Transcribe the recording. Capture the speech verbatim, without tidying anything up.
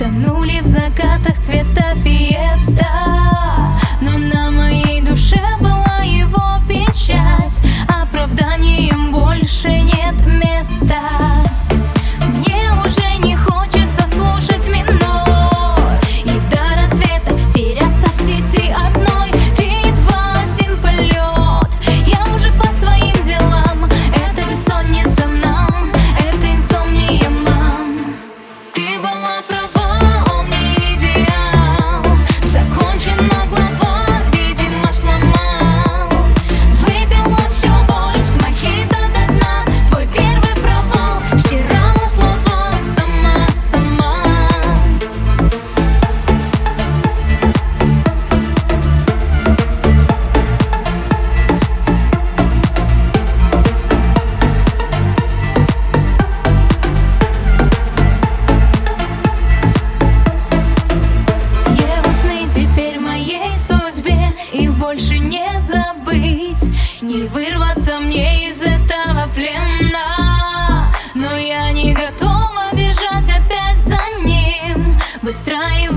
тонули в закатах цвета фиеста. Но на моей душе была его печать, оправданием больше нет места. Мне уже не хочется слушать минор и до рассвета теряться в сети одной. Три, два, один, полет. Я уже по своим делам. Это бессонница нам, это инсомния, мам. Ты была права, он не идеал. Закончена глава, видимо, сломал. Выпила всю боль с мохито до дна. Твой первый провал, стирала слова сама-сама. Его сны теперь моей судьбе, их больше не забыть, не вырваться мне из этого плена. Но я не готова бежать опять за ним, выстраивать